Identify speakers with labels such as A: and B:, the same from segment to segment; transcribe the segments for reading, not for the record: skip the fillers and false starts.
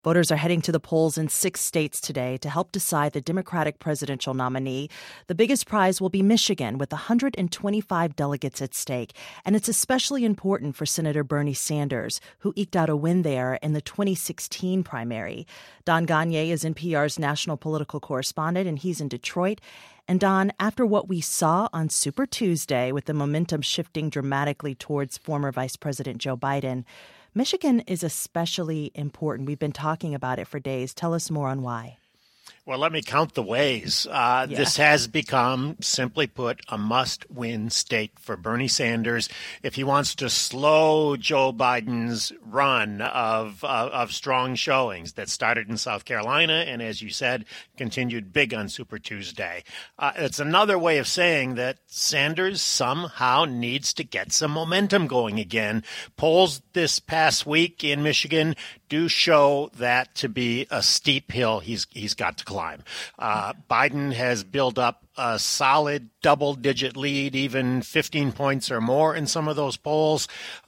A: Voters are heading to the polls in 6 states today to help decide the Democratic presidential nominee. The biggest prize will be Michigan, with 125 delegates at stake. And it's especially important for Senator Bernie Sanders, who eked out a win there in the 2016 primary. Don Gonyea is NPR's national political correspondent, and he's in Detroit. And Don, after what we saw on Super Tuesday, with the momentum shifting dramatically towards former Vice President Joe Biden, Michigan is especially important. We've been talking about it for days. Tell us more on why.
B: Well, let me count the ways. This has become, simply put, a must-win state for Bernie Sanders if he wants to slow Joe Biden's run of strong showings that started in South Carolina and, as you said, continued big on Super Tuesday. It's another way of saying that Sanders somehow needs to get some momentum going again. Polls this past week in Michigan do show that to be a steep hill he's got to climb. Biden has built up a solid double-digit lead, even 15 points or more in some of those polls.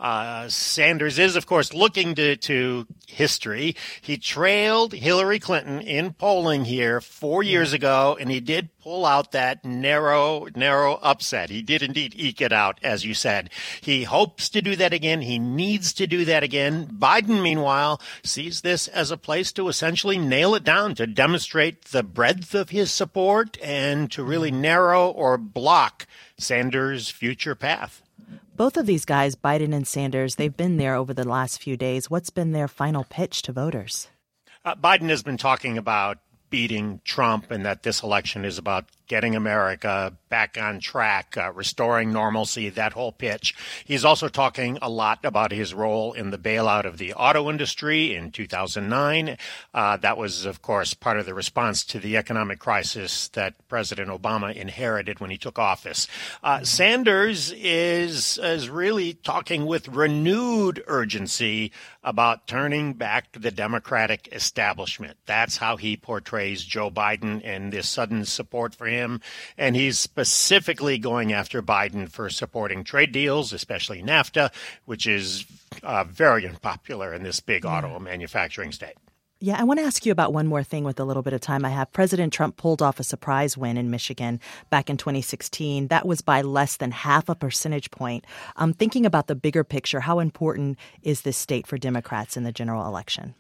B: Sanders is, of course, looking to history. He trailed Hillary Clinton in polling here 4 years ago, and he did pull out that narrow upset. He did indeed eke it out, as you said. He hopes to do that again. He needs to do that again. Biden, meanwhile, sees this as a place to essentially nail it down, to demonstrate the breadth of his support and to really narrow or block Sanders' future path.
A: Both of these guys, Biden and Sanders, they've been there over the last few days. What's been their final pitch to voters?
B: Biden has been talking about beating Trump and that this election is about getting America back on track, restoring normalcy, that whole pitch. He's also talking a lot about his role in the bailout of the auto industry in 2009. That was, of course, part of the response to the economic crisis that President Obama inherited when he took office. Sanders is really talking with renewed urgency about turning back to the Democratic establishment. That's how he portrays Joe Biden and this sudden support for him. And he's specifically going after Biden for supporting trade deals, especially NAFTA, which is very unpopular in this big auto manufacturing state.
A: Yeah, I want to ask you about one more thing with the little bit of time I have. President Trump pulled off a surprise win in Michigan back in 2016. That was by less than half a percentage point. Thinking about the bigger picture, how important is this state for Democrats in the general election?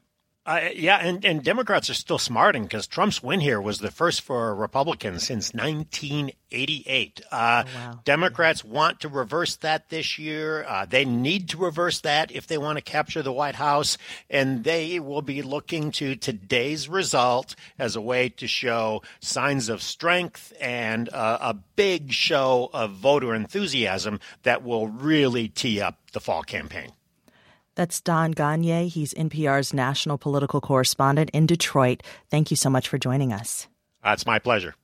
B: And Democrats are still smarting because Trump's win here was the first for Republicans since 1988. Democrats want to reverse that this year. They need to reverse that if they want to capture the White House, and they will be looking to today's result as a way to show signs of strength and a big show of voter enthusiasm that will really tee up the fall campaign.
A: That's Don Gonyea. He's NPR's national political correspondent in Detroit. Thank you so much for joining us.
B: It's my pleasure.